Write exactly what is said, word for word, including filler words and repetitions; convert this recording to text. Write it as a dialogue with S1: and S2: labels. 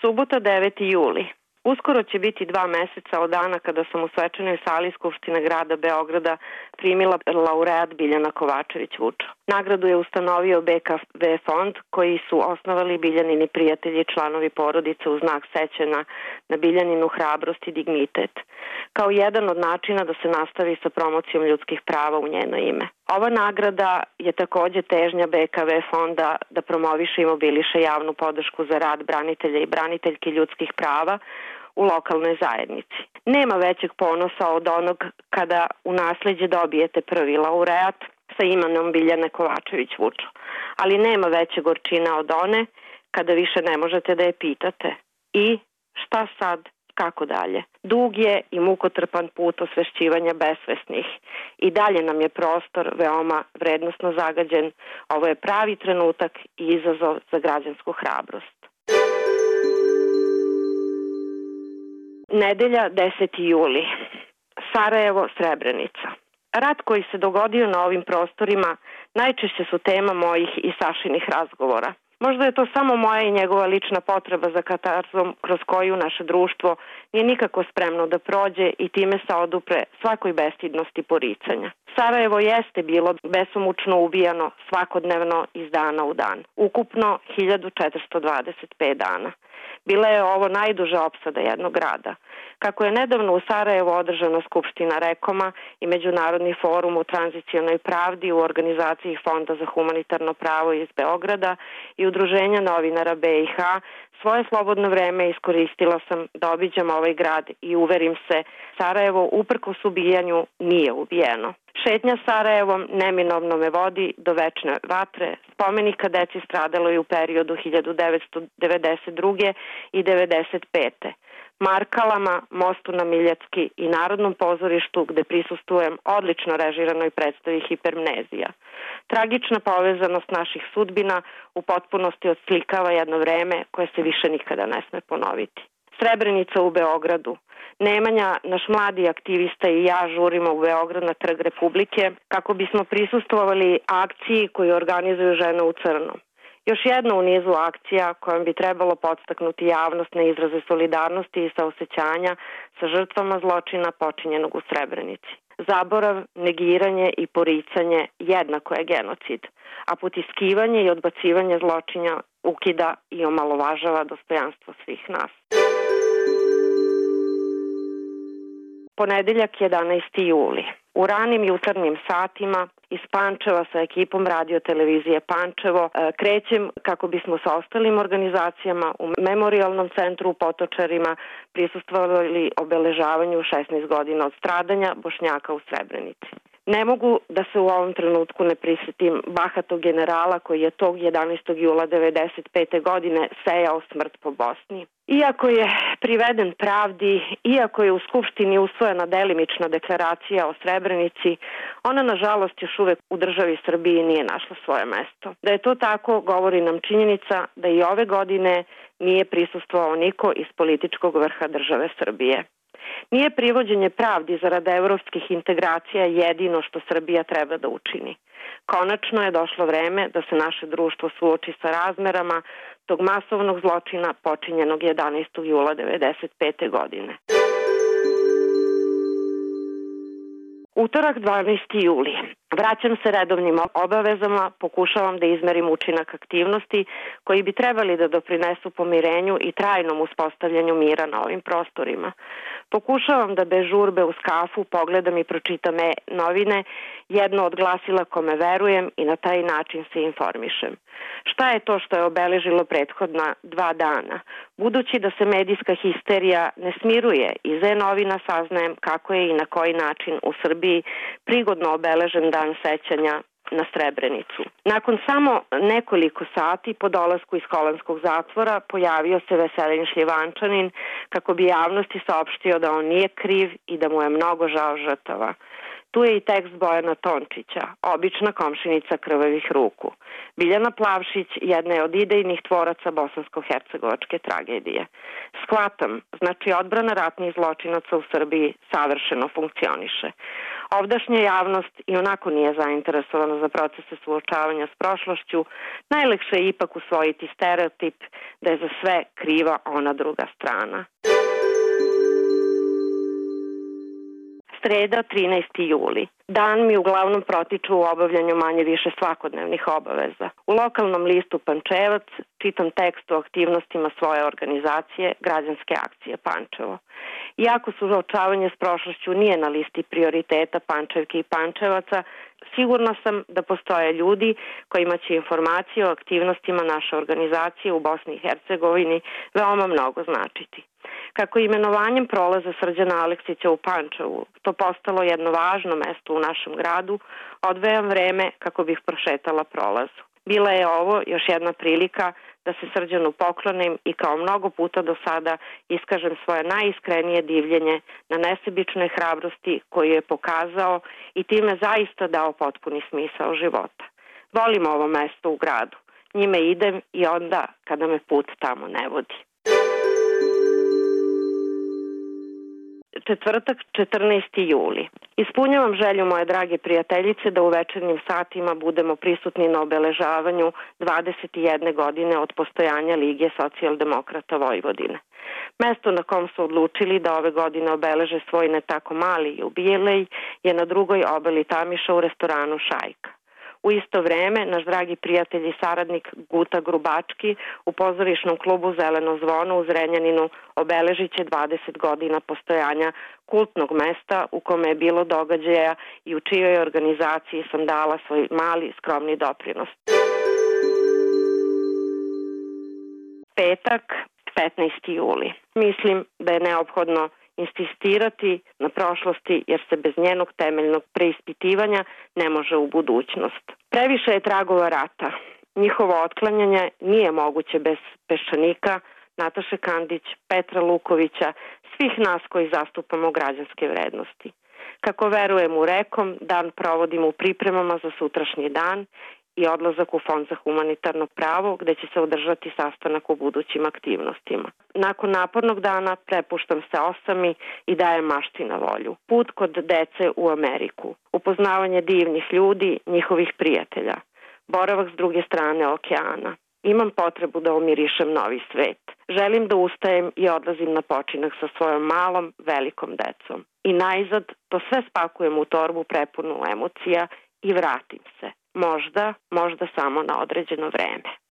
S1: Subota deveti juli. Uskoro će biti dva meseca od dana kada sam u svečanoj sali Skupštine grada Beograda primila laureat Biljana Kovačević-Vučo. Nagradu je ustanovio B K V fond koji su osnovali Biljanini prijatelji i članovi porodice u znak sećanja na Biljaninu hrabrost i dignitet, kao jedan od načina da se nastavi sa promocijom ljudskih prava u njeno ime. Ova nagrada je takođe težnja B K V fonda da promoviše i mobiliše javnu podršku za rad branitelja i braniteljki ljudskih prava u lokalnoj zajednici. Nema većeg ponosa od onog kada u nasleđe dobijete prvi laureat sa imenom Biljane Kovačević-Vučo, ali nema veće gorčina od one kada više ne možete da je pitate i šta sad, kako dalje. Dug je i mukotrpan put osvešćivanja besvesnih i dalje nam je prostor veoma vrednosno zagađen. Ovo je pravi trenutak i izazov za građansku hrabrost. Nedelja deseti juli. Sarajevo, Srebrenica. Rat koji se dogodio na ovim prostorima najčešće su tema mojih i Sašinih razgovora. Možda je to samo moja i njegova lična potreba za katarzom kroz koju naše društvo nije nikako spremno da prođe i time se odupre svakoj bestidnosti poricanja. Sarajevo jeste bilo besomučno ubijano svakodnevno iz dana u dan. Ukupno hiljadu četiristo dvadeset pet dana. Bila je ovo najduža opsada jednog grada. Kako je nedavno u Sarajevu održana Skupština Rekoma i Međunarodni forum u tranzicionoj pravdi u organizaciji Fonda za humanitarno pravo iz Beograda i Udruženja novinara B i H, svoje slobodno vreme iskoristila sam da obiđem ovaj grad i uverim se, Sarajevo uprkos ubijanju nije ubijeno. Šetnja Sarajevom neminovno me vodi do večne vatre, spomenika deci stradaloj u periodu hiljadu devetsto devedeset druge i devedeset pete Markalama, mostu na Miljacki i Narodnom pozorištu gde prisustujem odlično režiranoj predstavi Hipermnezija. Tragična povezanost naših sudbina u potpunosti odslikava jedno vreme koje se više nikada ne sme ponoviti. Srebrenica u Beogradu. Nemanja, naš mladi aktivista i ja žurimo u Beograd na Trg Republike kako bismo prisustvovali akciji koju organizuju Žene u crnom. Još jedna u nizu akcija kojom bi trebalo podstaknuti javnost na izraze solidarnosti i saosećanja sa žrtvama zločina počinjenog u Srebrenici. Zaborav, negiranje i poricanje jednako je genocid, a potiskivanje i odbacivanje zločina ukida i omalovažava dostojanstvo svih nas. Ponedeljak jedanaesti juli. U ranim jutarnjim satima iz Pančeva sa ekipom radio televizije Pančevo krećem kako bismo sa ostalim organizacijama u Memorijalnom centru u Potočarima prisustvovali obeležavanju šesnaest godina od stradanja Bošnjaka u Srebrenici. Ne mogu da se u ovom trenutku ne prisjetim bahatog generala koji je tog jedanaestog jula devedeset pete godine sejao smrt po Bosni. Iako je priveden pravdi, iako je u Skupštini usvojena delimična deklaracija o Srebrenici, ona nažalost još uvek u državi Srbiji nije našla svoje mesto. Da je to tako govori nam činjenica da i ove godine nije prisustvovao niko iz političkog vrha države Srbije. Nije privođenje pravdi zarad evropskih integracija jedino što Srbija treba da učini. Konačno je došlo vreme da se naše društvo suoči sa razmerama tog masovnog zločina počinjenog jedanaestog jula devedeset pete godine. Utorak dvanaesti juli. Vraćam se redovnim obavezama, pokušavam da izmerim učinak aktivnosti koji bi trebali da doprinesu pomirenju i trajnom uspostavljanju mira na ovim prostorima. Pokušavam da bez žurbe uz kafu pogledam i pročitam novine, jedno od glasila kome verujem i na taj način se informišem. Šta je to što je obeležilo prethodna dva dana? Budući da se medijska histerija ne smiruje, iz e-novina saznajem kako je i na koji način u Srbiji prigodno obeležen dan sećanja na Srebrenicu. Nakon samo nekoliko sati po dolasku iz holandskog zatvora pojavio se Veselin Šljivančanin kako bi javnosti saopštio da on nije kriv i da mu je mnogo žao žrtava. Tu je i tekst Bojana Tončića, obična komšinica krvavih ruku. Biljana Plavšić jedna je od idejnih tvoraca bosansko-hercegovačke tragedije. Shvatam, znači odbrana ratnih zločinaca u Srbiji savršeno funkcioniše. Ovdašnja javnost i onako nije zainteresovana za procese suočavanja s prošlošću, najlakše je ipak usvojiti stereotip da je za sve kriva ona druga strana. Sreda, trinaesti juli. Dan mi uglavnom protiču u obavljanju manje više svakodnevnih obaveza. U lokalnom listu Pančevac čitam tekst o aktivnostima svoje organizacije Građanske akcije Pančevo. Iako suočavanje s prošlošću nije na listi prioriteta Pančevke i Pančevaca, sigurna sam da postoje ljudi kojima će informacije o aktivnostima naše organizacije u Bosni i Hercegovini veoma mnogo značiti. Kako je imenovanjem prolaza Srđana Aleksića u Pančevu to postalo jedno važno mesto u našem gradu, odvajam vreme kako bih prošetala prolazu. Bila je ovo još jedna prilika da se Srđanu poklonim i kao mnogo puta do sada iskažem svoje najiskrenije divljenje na nesebičnoj hrabrosti koju je pokazao i time zaista dao potpuni smisao života. Volim ovo mesto u gradu. Njime idem i onda kada me put tamo ne vodi. Četvrtak, četrnaesti juli. Ispunjavam želju moje drage prijateljice da u večernjim satima budemo prisutni na obeležavanju dvadeset jedne godine od postojanja Lige socijaldemokrata Vojvodine. Mesto na kom su odlučili da ove godine obeleže svoj ne tako mali jubilej je na drugoj obali Tamiša u restoranu Šajka. U isto vreme, naš dragi prijatelj i saradnik Guta Grubački u pozorišnom klubu Zeleno zvono u Zrenjaninu obeležit će dvadeset godina postojanja kultnog mesta u kome je bilo događaja i u čijoj organizaciji sam dala svoj mali skromni doprinos. Petak, petnaesti juli. Mislim da je neophodno insistirati na prošlosti jer se bez njenog temeljnog preispitivanja ne može u budućnost. Previše je tragova rata. Njihovo otklanjanje nije moguće bez Peščanika, Nataše Kandić, Petra Lukovića, svih nas koji zastupamo građanske vrednosti. Kako verujem u rekom, dan provodim u pripremama za sutrašnji dan i odlazak u Fond za humanitarno pravo gde će se održati sastanak o budućim aktivnostima. Nakon napornog dana prepuštam se osami i dajem mašti na volju. Put kod dece u Ameriku. Upoznavanje divnih ljudi, njihovih prijatelja. Boravak s druge strane okeana. Imam potrebu da omirišem novi svet. Želim da ustajem i odlazim na počinak sa svojom malom, velikom decom. I najzad to sve spakujem u torbu prepunu emocija i vratim se. Možda, možda samo na određeno vreme.